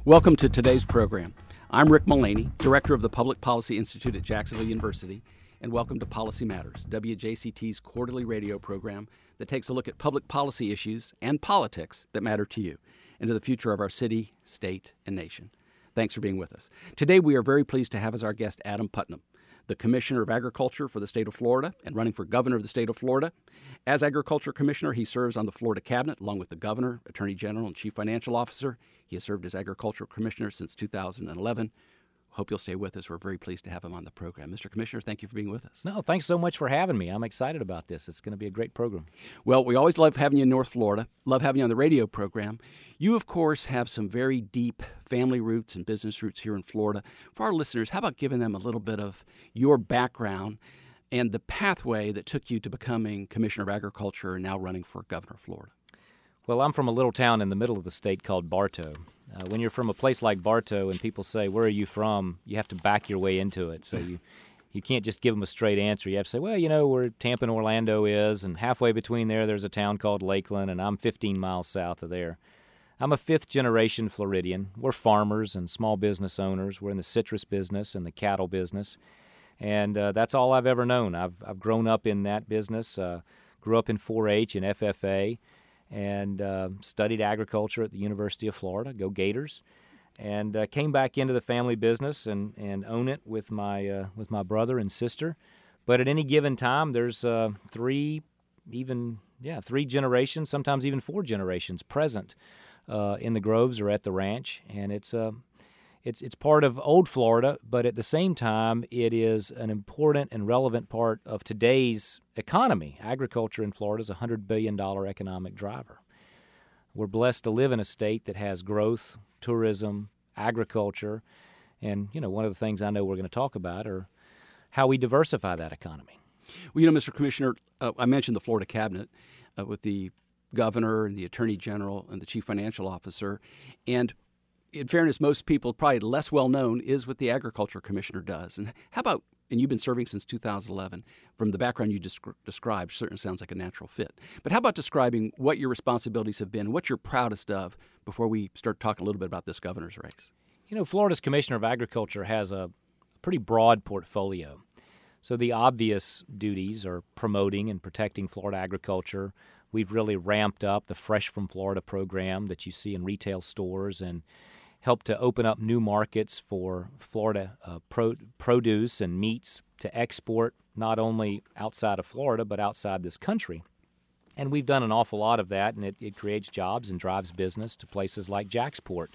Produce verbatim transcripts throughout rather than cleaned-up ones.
Welcome to today's program. I'm Rick Mullaney, Director of the Public Policy Institute at Jacksonville University, and welcome to Policy Matters, W J C T's quarterly radio program that takes a look at public policy issues and politics that matter to you and to the future of our city, state, and nation. Thanks for being with us. Today we are very pleased to have as our guest Adam Putnam, the Commissioner of Agriculture for the state of Florida and running for governor of the state of Florida. As Agriculture Commissioner, he serves on the Florida Cabinet along with the Governor, Attorney General, and Chief Financial Officer. He has served as Agricultural Commissioner since two thousand eleven. Hope you'll stay with us. We're very pleased to have him on the program. Mister Commissioner, thank you for being with us. No, thanks so much for having me. I'm excited about this. It's going to be a great program. Well, we always love having you in North Florida, love having you on the radio program. You, of course, have some very deep family roots and business roots here in Florida. For our listeners, how about giving them a little bit of your background and the pathway that took you to becoming Commissioner of Agriculture and now running for governor of Florida? Well, I'm from a little town in the middle of the state called Bartow. Uh, when you're from a place like Bartow and people say, where are you from, you have to back your way into it. So you, you can't just give them a straight answer. You have to say, well, you know where Tampa and Orlando is, and halfway between there, there's a town called Lakeland, and I'm fifteen miles south of there. I'm a fifth-generation Floridian. We're farmers and small business owners. We're in the citrus business and the cattle business, and uh, that's all I've ever known. I've, I've grown up in that business, uh, grew up in four H and F F A, and uh, studied agriculture at the University of Florida, go Gators, and uh, came back into the family business and, and own it with my uh, with my brother and sister. But at any given time, there's uh, three, even yeah, three generations, sometimes even four generations present uh, in the groves or at the ranch, and it's uh, it's it's part of old Florida. But at the same time, it is an important and relevant part of today's economy. Agriculture in Florida is a one hundred billion dollars economic driver. We're blessed to live in a state that has growth, tourism, agriculture, and, you know, one of the things I know we're going to talk about are how we diversify that economy. Well, you know, Mister Commissioner, uh, I mentioned the Florida Cabinet uh, with the Governor and the Attorney General and the Chief Financial Officer, and in fairness, most people, probably less well-known, is what the Agriculture Commissioner does. And how about, and you've been serving since two thousand eleven, from the background you just described, certainly sounds like a natural fit. But how about describing what your responsibilities have been, what you're proudest of, before we start talking a little bit about this governor's race? You know, Florida's Commissioner of Agriculture has a pretty broad portfolio. So the obvious duties are promoting and protecting Florida agriculture. We've really ramped up the Fresh from Florida program that you see in retail stores and help to open up new markets for Florida uh, pro- produce and meats to export not only outside of Florida but outside this country. And we've done an awful lot of that, and it, it creates jobs and drives business to places like Jacksport.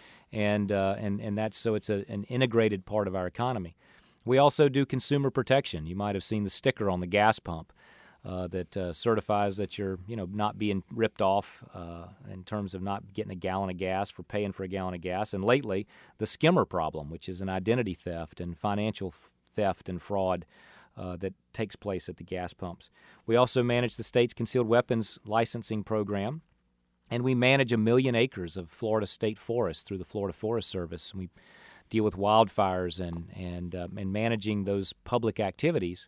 And uh, and and that's so it's a, an integrated part of our economy. We also do consumer protection. You might have seen the sticker on the gas pump Uh, that uh, certifies that you're, you know, not being ripped off uh, in terms of not getting a gallon of gas for paying for a gallon of gas. And lately, the skimmer problem, which is an identity theft and financial f- theft and fraud uh, that takes place at the gas pumps. We also manage the state's concealed weapons licensing program, and we manage a million acres of Florida state forests through the Florida Forest Service. We deal with wildfires and and uh, and managing those public activities.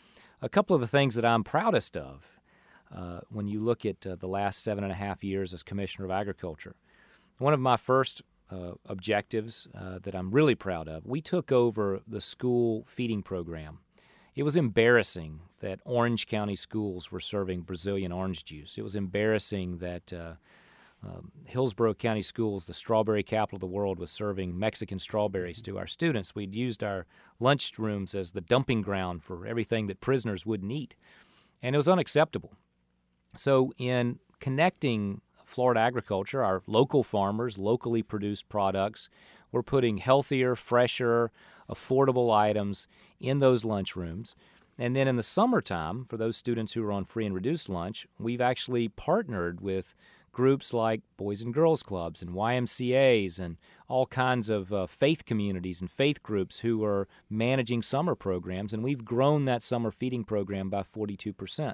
A couple of the things that I'm proudest of uh, when you look at uh, the last seven and a half years as Commissioner of Agriculture, one of my first uh, objectives uh, that I'm really proud of, we took over the school feeding program. It was embarrassing that Orange County schools were serving Brazilian orange juice. It was embarrassing that uh, um, Hillsborough County Schools, the strawberry capital of the world, was serving Mexican strawberries to our students. We'd used our lunchrooms as the dumping ground for everything that prisoners wouldn't eat, and it was unacceptable. So in connecting Florida agriculture, our local farmers, locally produced products, we're putting healthier, fresher, affordable items in those lunchrooms. And then in the summertime, for those students who are on free and reduced lunch, we've actually partnered with groups like Boys and Girls Clubs and Y M C As and all kinds of uh, faith communities and faith groups who are managing summer programs, and we've grown that summer feeding program by forty-two percent.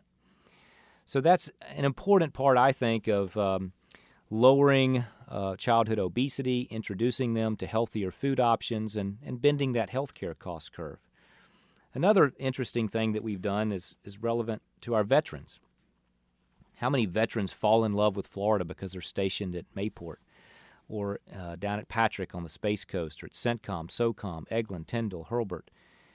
So that's an important part, I think, of um, lowering uh, childhood obesity, introducing them to healthier food options, and, and bending that healthcare cost curve. Another interesting thing that we've done is, is relevant to our veterans. How many veterans fall in love with Florida because they're stationed at Mayport? or uh, down at Patrick on the Space Coast, or at CENTCOM, SOCOM, Eglin, Tyndall, Hurlburt.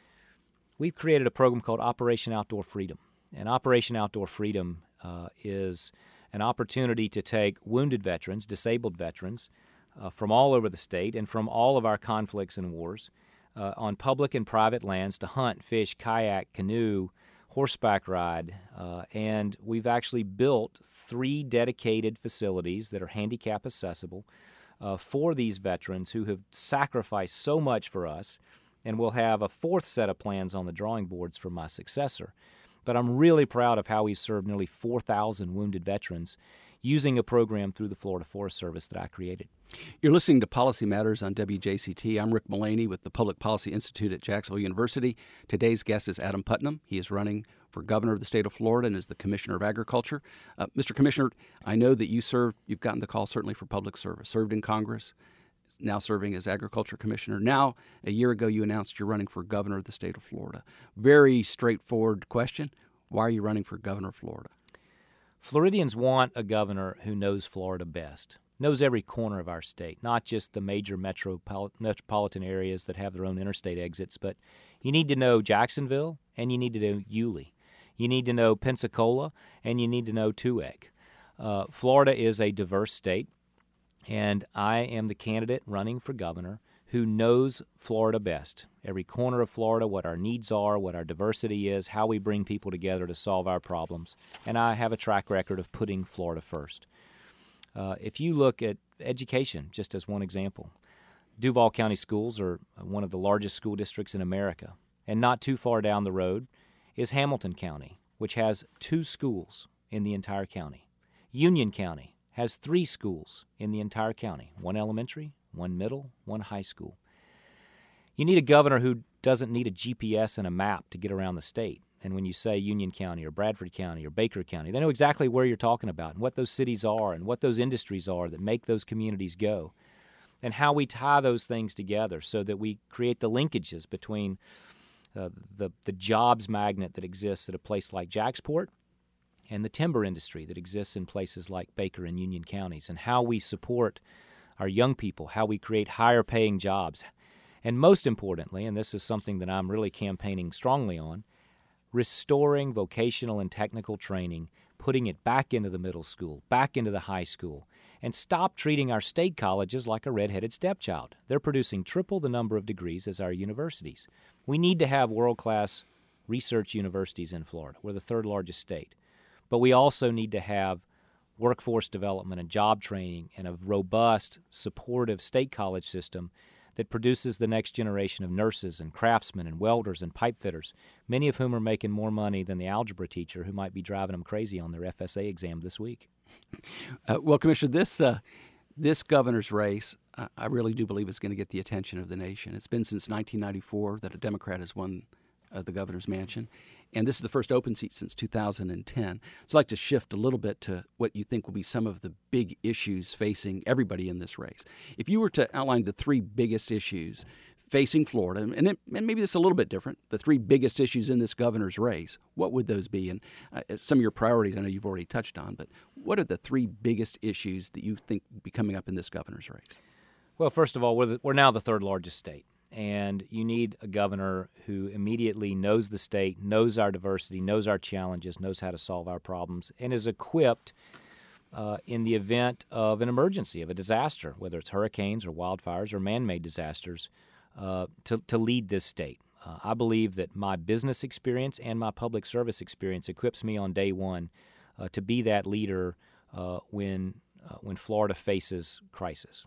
We've created a program called Operation Outdoor Freedom. And Operation Outdoor Freedom uh, is an opportunity to take wounded veterans, disabled veterans, uh, from all over the state and from all of our conflicts and wars uh, on public and private lands to hunt, fish, kayak, canoe, horseback ride. Uh, and we've actually built three dedicated facilities that are handicap accessible uh, for these veterans who have sacrificed so much for us. And we'll have a fourth set of plans on the drawing boards for my successor. But I'm really proud of how we've served nearly four thousand wounded veterans using a program through the Florida Forest Service that I created. You're listening to Policy Matters on W J C T. I'm Rick Mullaney with the Public Policy Institute at Jacksonville University. Today's guest is Adam Putnam. He is running for governor of the state of Florida and is the Commissioner of Agriculture. Uh, Mister Commissioner, I know that you served, you've gotten the call certainly for public service, served in Congress, now serving as Agriculture Commissioner. Now, a year ago, you announced you're running for governor of the state of Florida. Very straightforward question. Why are you running for governor of Florida? Floridians want a governor who knows Florida best, knows every corner of our state, not just the major metropol- metropolitan areas that have their own interstate exits, but you need to know Jacksonville and you need to know Yulee. You need to know Pensacola and you need to know Tueg. Uh, Florida is a diverse state, and I am the candidate running for governor who knows Florida best, every corner of Florida, what our needs are, what our diversity is, how we bring people together to solve our problems. And I have a track record of putting Florida first. Uh, if you look at education, just as one example, Duval County Schools are one of the largest school districts in America. And not too far down the road is Hamilton County, which has two schools in the entire county. Union County has three schools in the entire county, one elementary, one middle, one high school. You need a governor who doesn't need a G P S and a map to get around the state. And when you say Union County or Bradford County or Baker County, they know exactly where you're talking about and what those cities are and what those industries are that make those communities go and how we tie those things together so that we create the linkages between uh, the, the jobs magnet that exists at a place like Jacksport and the timber industry that exists in places like Baker and Union counties, and how we support our young people, how we create higher-paying jobs. And most importantly, and this is something that I'm really campaigning strongly on, restoring vocational and technical training, putting it back into the middle school, back into the high school, and stop treating our state colleges like a red-headed stepchild. They're producing triple the number of degrees as our universities. We need to have world-class research universities in Florida. We're the third largest state. But we also need to have workforce development and job training and a robust, supportive state college system that produces the next generation of nurses and craftsmen and welders and pipe fitters, many of whom are making more money than the algebra teacher who might be driving them crazy on their F S A exam this week. Uh, well, Commissioner, this uh, this governor's race, uh, I really do believe is going to get the attention of the nation. It's been since nineteen ninety-four that a Democrat has won uh, the governor's mansion. And this is the first open seat since two thousand ten. So I'd like to shift a little bit to what you think will be some of the big issues facing everybody in this race. If you were to outline the three biggest issues facing Florida, and, it, and maybe this is a little bit different, the three biggest issues in this governor's race, what would those be? And uh, some of your priorities I know you've already touched on, but what are the three biggest issues that you think will be coming up in this governor's race? Well, first of all, we're, the, we're now the third largest state. And you need a governor who immediately knows the state, knows our diversity, knows our challenges, knows how to solve our problems, and is equipped uh, in the event of an emergency, of a disaster, whether it's hurricanes or wildfires or man-made disasters, uh, to, to lead this state. Uh, I believe that my business experience and my public service experience equips me on day one uh, to be that leader uh, when uh, when Florida faces crisis.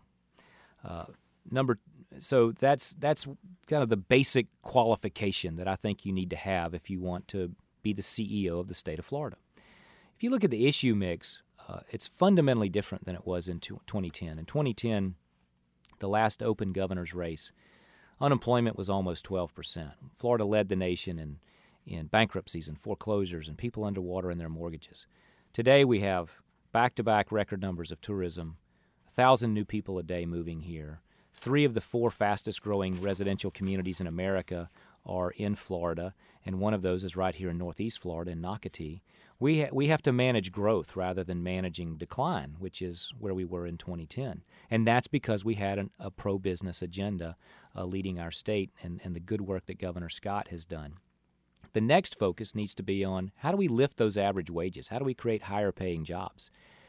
Uh, number So that's that's kind of the basic qualification that I think you need to have if you want to be the C E O of the state of Florida. If you look at the issue mix, uh, it's fundamentally different than it was in twenty ten. In twenty ten, the last open governor's race, unemployment was almost twelve percent. Florida led the nation in, in bankruptcies and foreclosures and people underwater in their mortgages. Today we have back-to-back record numbers of tourism, one thousand new people a day moving here. Three of the four fastest-growing residential communities in America are in Florida, and one of those is right here in Northeast Florida in Nocatee. We ha- we have to manage growth rather than managing decline, which is where we were in twenty ten. And that's because we had an, a pro-business agenda uh, leading our state and, and the good work that Governor Scott has done. The next focus needs to be on how do we lift those average wages? How do we create higher-paying jobs?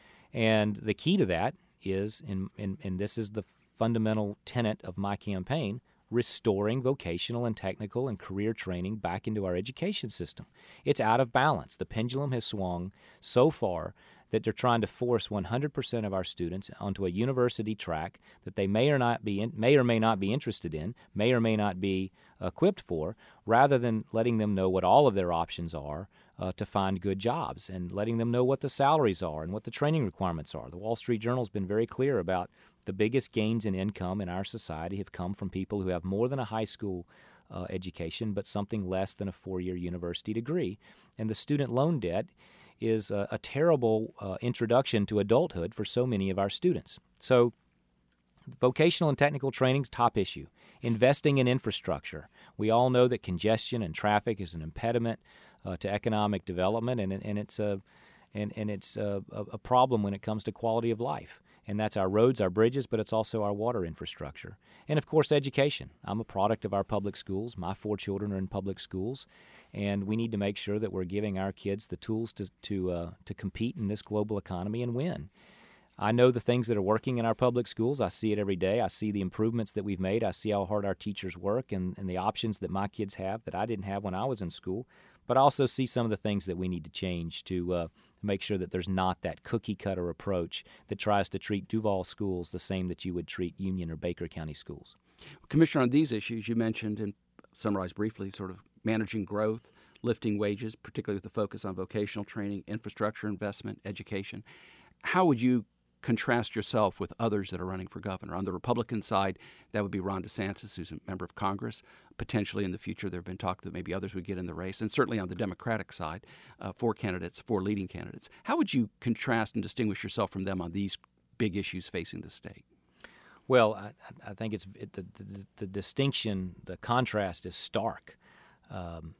And the key to that is, in, in, and this is the fundamental tenet of my campaign, restoring vocational and technical and career training back into our education system. It's out of balance. The pendulum has swung so far that they're trying to force one hundred percent of our students onto a university track that they may or not be in, may or may not be interested in, may or may not be equipped for, rather than letting them know what all of their options are uh, to find good jobs and letting them know what the salaries are and what the training requirements are. The Wall Street Journal's been very clear about the biggest gains in income in our society have come from people who have more than a high school uh, education but something less than a four-year university degree. And the student loan debt is a, a terrible uh, introduction to adulthood for so many of our students. So vocational and technical training's top issue. Investing in infrastructure. We all know that congestion and traffic is an impediment uh, to economic development, and, and it's a and, and it's a, a problem when it comes to quality of life. And that's our roads, our bridges, but it's also our water infrastructure. And, of course, education. I'm a product of our public schools. My four children are in public schools, and we need to make sure that we're giving our kids the tools to to uh, to compete in this global economy and win. I know the things that are working in our public schools. I see it every day. I see the improvements that we've made. I see how hard our teachers work and, and the options that my kids have that I didn't have when I was in school. But I also see some of the things that we need to change to uh, make sure that there's not that cookie-cutter approach that tries to treat Duval schools the same that you would treat Union or Baker County schools. Commissioner, on these issues, you mentioned and summarized briefly sort of managing growth, lifting wages, particularly with the focus on vocational training, infrastructure investment, education. How would you contrast yourself with others that are running for governor? On the Republican side, that would be Ron DeSantis, who's a member of Congress. Potentially in the future, there have been talk that maybe others would get in the race. And certainly on the Democratic side, uh, four candidates, four leading candidates. How would you contrast and distinguish yourself from them on these big issues facing the state? Well, I, I think it's it, the, the, the distinction, the contrast is stark. Um,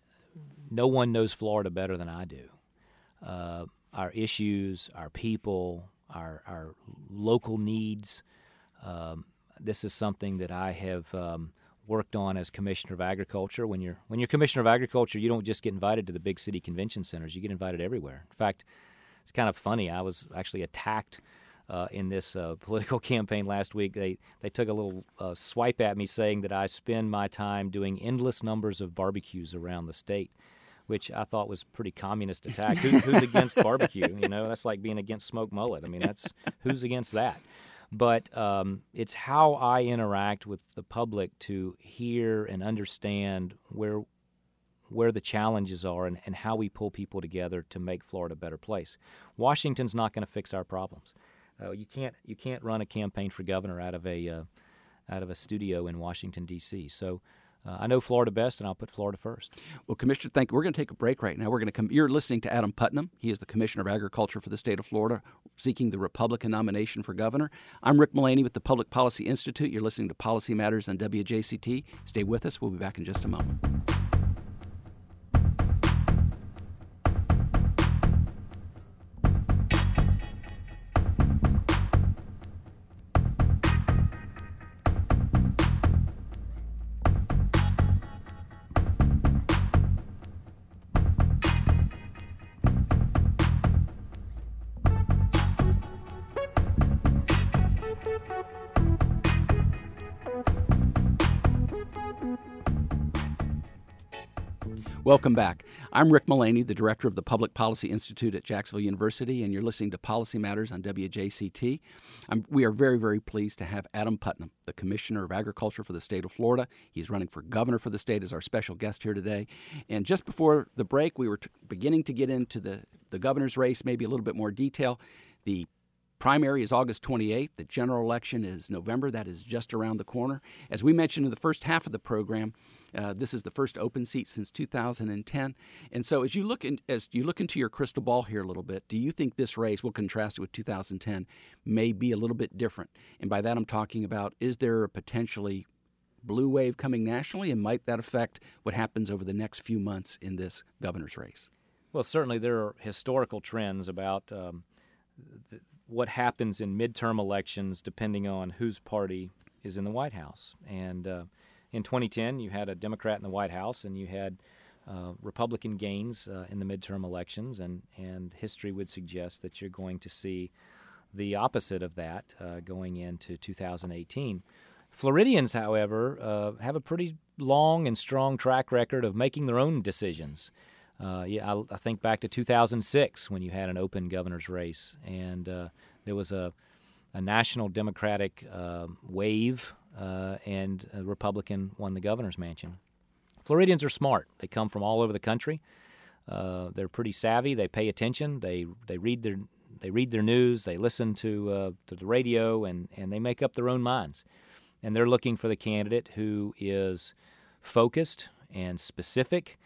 no one knows Florida better than I do. Uh, our issues, our people, Our, our local needs. Um, this is something that I have um, worked on as Commissioner of Agriculture. When you're when you're Commissioner of Agriculture, you don't just get invited to the big city convention centers. You get invited everywhere. In fact, it's kind of funny. I was actually attacked uh, in this uh, political campaign last week. They they took a little uh, swipe at me saying that I spend my time doing endless numbers of barbecues around the state, which I thought was pretty communist attack. Who, who's against barbecue? You know, that's like being against smoked mullet. I mean, that's who's against that? But um, it's how I interact with the public to hear and understand where where the challenges are and, and how we pull people together to make Florida a better place. Washington's not going to fix our problems. Uh, you can't you can't run a campaign for governor out of a uh, out of a studio in Washington, D C. So. Uh, I know Florida best, and I'll put Florida first. Well, Commissioner, thank you. We're going to take a break right now. We're going to come. You're listening to Adam Putnam. He is the Commissioner of Agriculture for the state of Florida, seeking the Republican nomination for governor. I'm Rick Mullaney with the Public Policy Institute. You're listening to Policy Matters on W J C T. Stay with us. We'll be back in just a moment. Welcome back. I'm Rick Mullaney, the director of the Public Policy Institute at Jacksonville University, and you're listening to Policy Matters on W J C T. I'm, we are very, very pleased to have Adam Putnam, the Commissioner of Agriculture for the state of Florida. He's running for governor for the state as our special guest here today. And just before the break, we were t- beginning to get into the, the governor's race, maybe a little bit more detail. The primary is August twenty-eighth. The general election is November. That is just around the corner. As we mentioned in the first half of the program, uh, this is the first open seat since two thousand ten. And so as you look in, as you look into your crystal ball here a little bit, do you think this race, we'll contrast it with two thousand ten, may be a little bit different? And by that I'm talking about, is there a potentially blue wave coming nationally, and might that affect what happens over the next few months in this governor's race? Well, certainly there are historical trends about um, th- what happens in midterm elections depending on whose party is in the White House. And uh, in twenty ten, you had a Democrat in the White House, and you had uh, Republican gains uh, in the midterm elections, and, and history would suggest that you're going to see the opposite of that uh, going into two thousand eighteen. Floridians, however, uh, have a pretty long and strong track record of making their own decisions. Uh, yeah, I, I think back to two thousand six when you had an open governor's race, and uh, there was a, a national Democratic uh, wave, uh, and a Republican won the governor's mansion. Floridians are smart. They come from all over the country. Uh, they're pretty savvy. They pay attention. They they read their they read their news. They listen to uh, to the radio, and, and they make up their own minds. And they're looking for the candidate who is focused and specific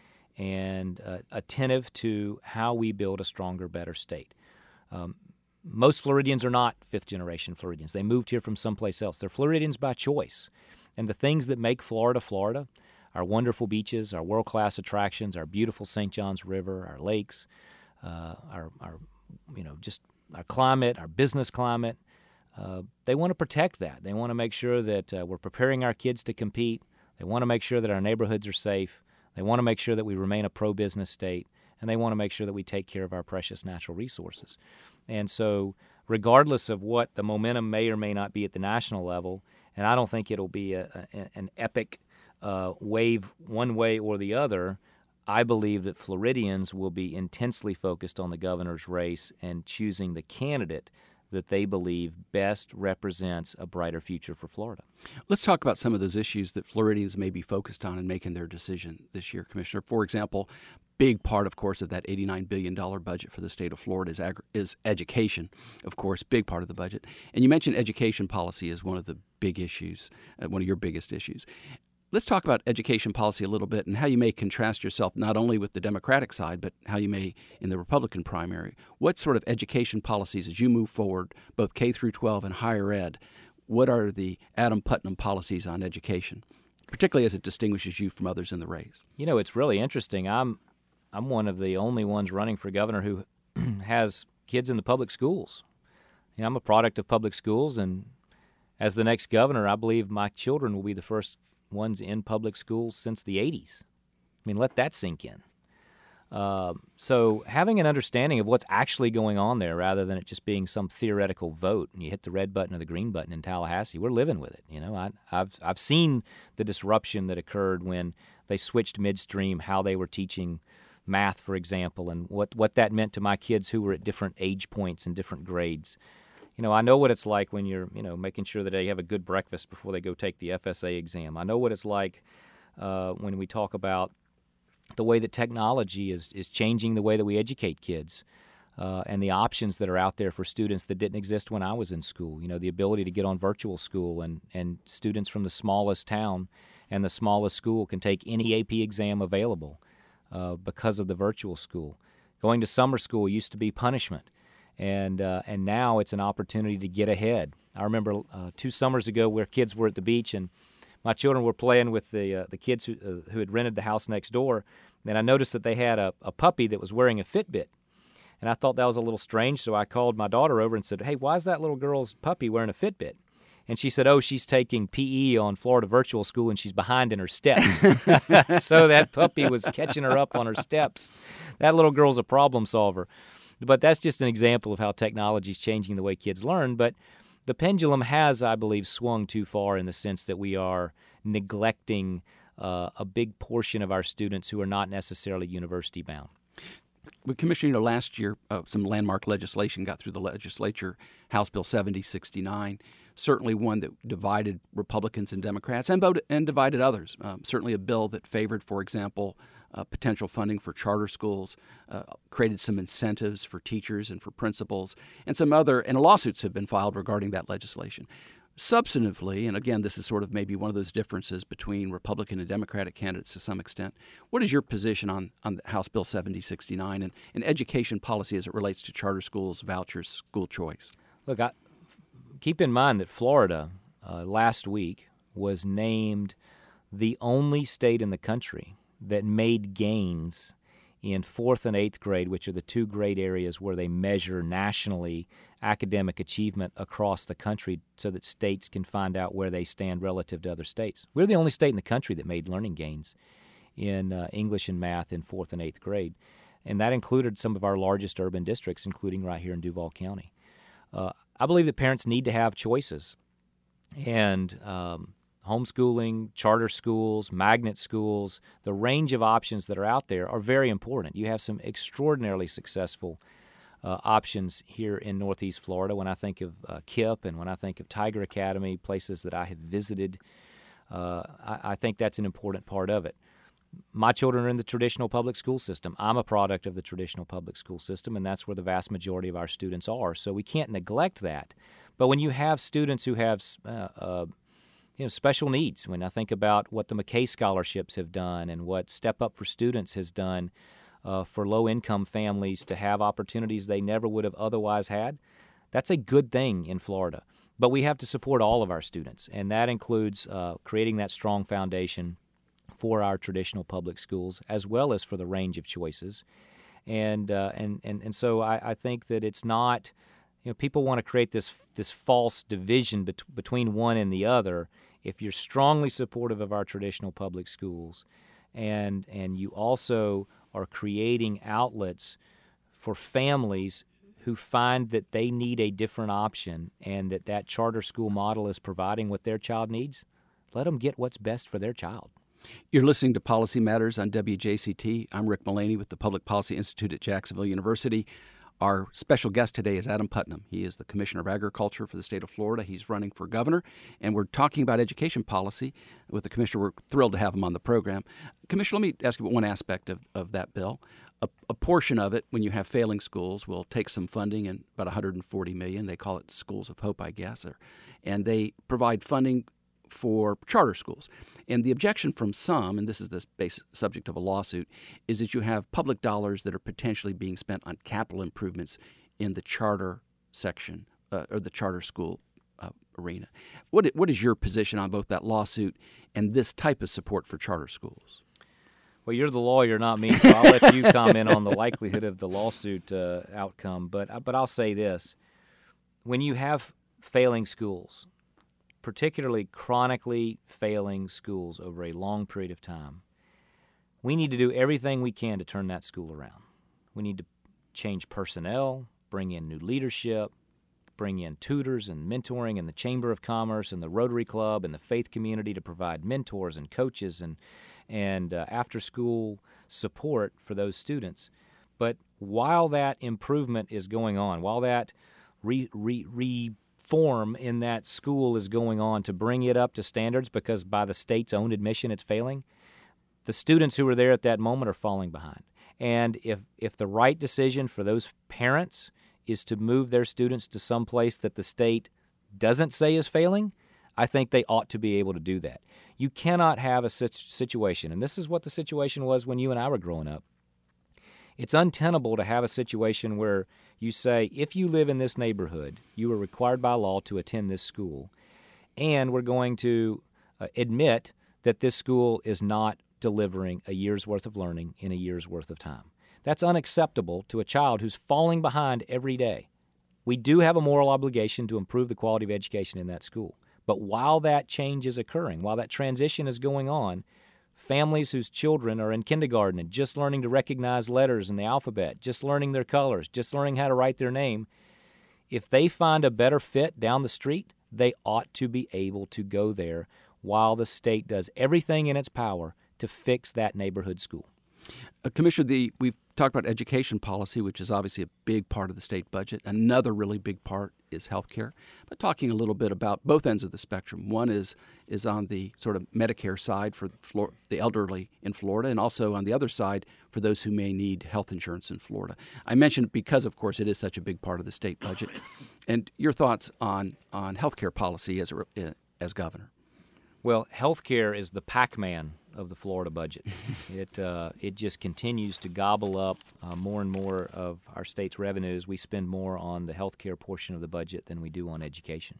and uh, attentive to how we build a stronger, better state. Um, most Floridians are not fifth-generation Floridians. They moved here from someplace else. They're Floridians by choice. And the things that make Florida, Florida, our wonderful beaches, our world-class attractions, our beautiful Saint Johns River, our lakes, uh, our, our, you know, just our climate, our business climate, uh, they want to protect that. They want to make sure that uh, we're preparing our kids to compete. They want to make sure that our neighborhoods are safe. They want to make sure that we remain a pro-business state, and they want to make sure that we take care of our precious natural resources. And so regardless of what the momentum may or may not be at the national level, and I don't think it'll be a, a, an epic uh, wave one way or the other, I believe that Floridians will be intensely focused on the governor's race and choosing the candidate that they believe best represents a brighter future for Florida. Let's talk about some of those issues that Floridians may be focused on in making their decision this year, Commissioner. For example, big part, of course, of that eighty-nine billion dollars budget for the state of Florida is, agri- is education, of course, big part of the budget. And you mentioned education policy as one of the big issues, uh, one of your biggest issues. Let's talk about education policy a little bit and how you may contrast yourself not only with the Democratic side, but how you may in the Republican primary. What sort of education policies, as you move forward, both K through twelve and higher ed, what are the Adam Putnam policies on education, particularly as it distinguishes you from others in the race? You know, it's really interesting. I'm I'm one of the only ones running for governor who has kids in the public schools. You know, I'm a product of public schools, and as the next governor, I believe my children will be the first ones in public schools since the eighties. I mean, let that sink in. Uh, so having an understanding of what's actually going on there rather than it just being some theoretical vote and you hit the red button or the green button in Tallahassee, we're living with it. You know, I, I've I've seen the disruption that occurred when they switched midstream, how they were teaching math, for example, and what, what that meant to my kids who were at different age points and different grades. You know, I know what it's like when you're, you know, making sure that they have a good breakfast before they go take the F S A exam. I know what it's like uh, when we talk about the way that technology is, is changing the way that we educate kids uh, and the options that are out there for students that didn't exist when I was in school. You know, the ability to get on virtual school, and, and students from the smallest town and the smallest school can take any A P exam available uh, because of the virtual school. Going to summer school used to be punishment. And uh, and now it's an opportunity to get ahead. I remember uh, two summers ago where kids were at the beach and my children were playing with the uh, the kids who, uh, who had rented the house next door. And I noticed that they had a, a puppy that was wearing a Fitbit. And I thought that was a little strange, so I called my daughter over and said, "Hey, why is that little girl's puppy wearing a Fitbit?" And she said, "Oh, she's taking P E on Florida Virtual School and she's behind in her steps." So that puppy was catching her up on her steps. That little girl's a problem solver. But that's just an example of how technology is changing the way kids learn. But the pendulum has, I believe, swung too far in the sense that we are neglecting uh, a big portion of our students who are not necessarily university bound. Well, Commissioner, you know, last year uh, some landmark legislation got through the legislature, House Bill seventy sixty-nine, certainly one that divided Republicans and Democrats and, voted, and divided others. Um, certainly a bill that favored, for example, Uh, potential funding for charter schools, uh, created some incentives for teachers and for principals, and some other, and lawsuits have been filed regarding that legislation. Substantively, and again, this is sort of maybe one of those differences between Republican and Democratic candidates to some extent, what is your position on, on House Bill seventy sixty-nine and, and education policy as it relates to charter schools, vouchers, school choice? Look, I, keep in mind that Florida uh, last week was named the only state in the country that made gains in fourth and eighth grade, which are the two grade areas where they measure nationally academic achievement across the country so that states can find out where they stand relative to other states. We're the only state in the country that made learning gains in uh, English and math in fourth and eighth grade, and that included some of our largest urban districts, including right here in Duval County. Uh, I believe that parents need to have choices, and um, homeschooling, charter schools, magnet schools, the range of options that are out there are very important. You have some extraordinarily successful uh, options here in Northeast Florida. When I think of uh, K I P and when I think of Tiger Academy, places that I have visited, uh, I, I think that's an important part of it. My children are in the traditional public school system. I'm a product of the traditional public school system, and that's where the vast majority of our students are. So we can't neglect that. But when you have students who have uh, uh, you know, special needs, when I think about what the McKay Scholarships have done and what Step Up for Students has done uh, for low-income families to have opportunities they never would have otherwise had, that's a good thing in Florida. But we have to support all of our students, and that includes uh, creating that strong foundation for our traditional public schools, as well as for the range of choices. And uh, and, and and so I, I think that it's not, you know, people want to create this this false division bet- between one and the other. If you're strongly supportive of our traditional public schools, and and you also are creating outlets for families who find that they need a different option and that that charter school model is providing what their child needs, let them get what's best for their child. You're listening to Policy Matters on W J C T. I'm Rick Mullaney with the Public Policy Institute at Jacksonville University. Our special guest today is Adam Putnam. He is the Commissioner of Agriculture for the state of Florida. He's running for governor, and we're talking about education policy with the Commissioner. We're thrilled to have him on the program. Commissioner, let me ask you about one aspect of, of that bill. A, a portion of it, when you have failing schools, will take some funding, and about one hundred forty million dollars. They call it Schools of Hope, I guess, or, and they provide funding for charter schools. And the objection from some, and this is the basic subject of a lawsuit, is that you have public dollars that are potentially being spent on capital improvements in the charter section uh, or the charter school uh, arena. What what is your position on both that lawsuit and this type of support for charter schools? Well, you're the lawyer, not me, so I'll let you comment on the likelihood of the lawsuit uh, outcome. But but I'll say this: when you have failing schools, particularly chronically failing schools over a long period of time, we need to do everything we can to turn that school around. We need to change personnel, bring in new leadership, bring in tutors and mentoring in the Chamber of Commerce and the Rotary Club and the faith community to provide mentors and coaches and, and uh, after-school support for those students. But while that improvement is going on, while that re, re, re form in that school is going on to bring it up to standards, because by the state's own admission it's failing, the students who are there at that moment are falling behind. And if if the right decision for those parents is to move their students to some place that the state doesn't say is failing, I think they ought to be able to do that. You cannot have a situation, and this is what the situation was when you and I were growing up. It's untenable to have a situation where you say, if you live in this neighborhood, you are required by law to attend this school, and we're going to uh, admit that this school is not delivering a year's worth of learning in a year's worth of time. That's unacceptable to a child who's falling behind every day. We do have a moral obligation to improve the quality of education in that school. But while that change is occurring, while that transition is going on, families whose children are in kindergarten and just learning to recognize letters in the alphabet, just learning their colors, just learning how to write their name, if they find a better fit down the street, they ought to be able to go there while the state does everything in its power to fix that neighborhood school. Uh, Commissioner, the, we've talked about education policy, which is obviously a big part of the state budget. Another really big part is health care. But talking a little bit about both ends of the spectrum. One is is on the sort of Medicare side for Flor- the elderly in Florida, and also on the other side for those who may need health insurance in Florida. I mentioned it because, of course, it is such a big part of the state budget. And your thoughts on, on health care policy as, a, as governor? Well, health care is the Pac-Man of the Florida budget. it uh, it just continues to gobble up uh, more and more of our state's revenues. We spend more on the health care portion of the budget than we do on education.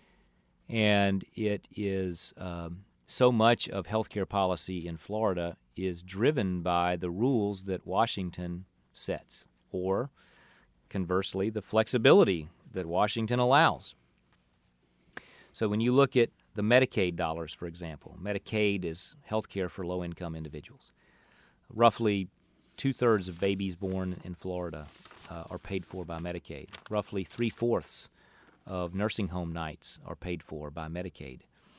And it is um, so much of health care policy in Florida is driven by the rules that Washington sets, or conversely, the flexibility that Washington allows. So when you look at the Medicaid dollars, for example, Medicaid is health care for low-income individuals. Roughly two-thirds of babies born in Florida uh, are paid for by Medicaid. Roughly three-fourths of nursing home nights are paid for by Medicaid.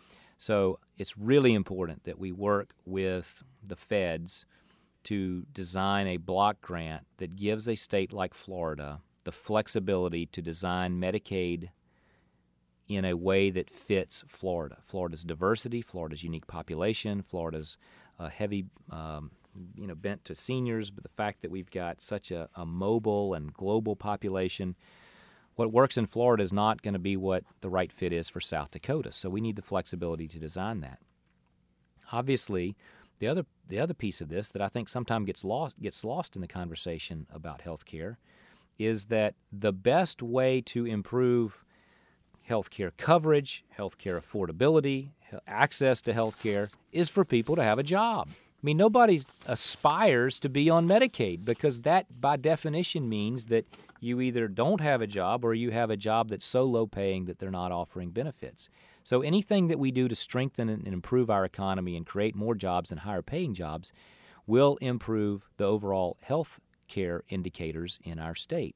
So it's really important that we work with the feds to design a block grant that gives a state like Florida the flexibility to design Medicaid in a way that fits Florida. Florida's diversity, Florida's unique population, Florida's uh, heavy, um, you know, bent to seniors, but the fact that we've got such a, a mobile and global population. What works in Florida is not going to be what the right fit is for South Dakota, so we need the flexibility to design that. Obviously, the other the other piece of this that I think sometimes gets lost gets lost in the conversation about health care is that the best way to improve health care coverage, health care affordability, access to health care is for people to have a job. I mean, nobody aspires to be on Medicaid because that, by definition, means that you either don't have a job or you have a job that's so low-paying that they're not offering benefits. So anything that we do to strengthen and improve our economy and create more jobs and higher-paying jobs will improve the overall health care indicators in our state.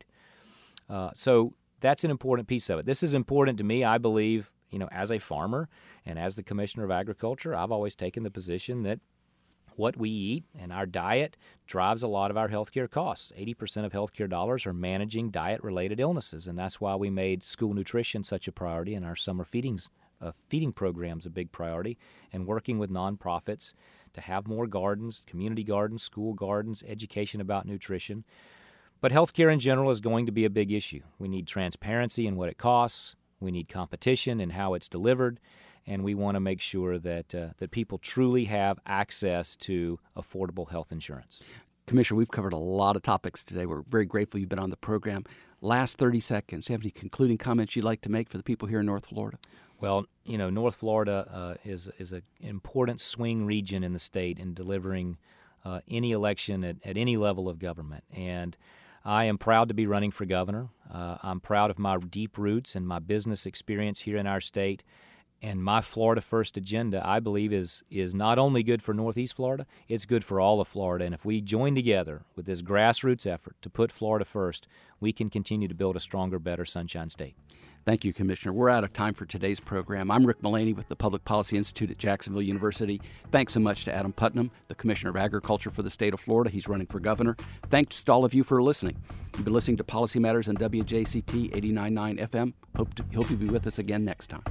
Uh, so that's an important piece of it. This is important to me, I believe, you know, as a farmer and as the Commissioner of Agriculture, I've always taken the position that what we eat and our diet drives a lot of our healthcare costs. eighty percent of healthcare dollars are managing diet-related illnesses, and that's why we made school nutrition such a priority and our summer feedings, uh, feeding programs a big priority, and working with nonprofits to have more gardens, community gardens, school gardens, education about nutrition. But healthcare in general is going to be a big issue. We need transparency in what it costs. We need competition in how it's delivered. And we want to make sure that uh, that people truly have access to affordable health insurance. Commissioner, we've covered a lot of topics today. We're very grateful you've been on the program. Last thirty seconds, do you have any concluding comments you'd like to make for the people here in North Florida? Well, you know, North Florida uh, is is an important swing region in the state in delivering uh, any election at, at any level of government. And I am proud to be running for governor. Uh, I'm proud of my deep roots and my business experience here in our state. And my Florida First agenda, I believe, is is not only good for Northeast Florida, it's good for all of Florida. And if we join together with this grassroots effort to put Florida first, we can continue to build a stronger, better Sunshine State. Thank you, Commissioner. We're out of time for today's program. I'm Rick Mullaney with the Public Policy Institute at Jacksonville University. Thanks so much to Adam Putnam, the Commissioner of Agriculture for the state of Florida. He's running for governor. Thanks to all of you for listening. You've been listening to Policy Matters on W J C T eighty-nine point nine F M. Hope, to, hope you'll be with us again next time.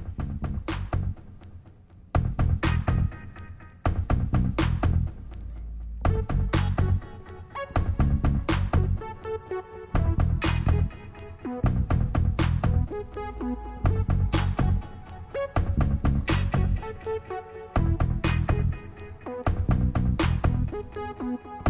Thank you.